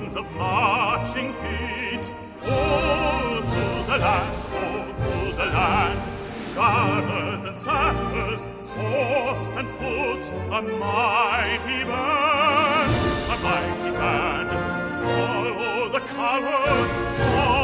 sounds of marching feet. All through the land, all through the land, garters and sappers, horse and foot, a mighty band, a mighty band. Follow the colors,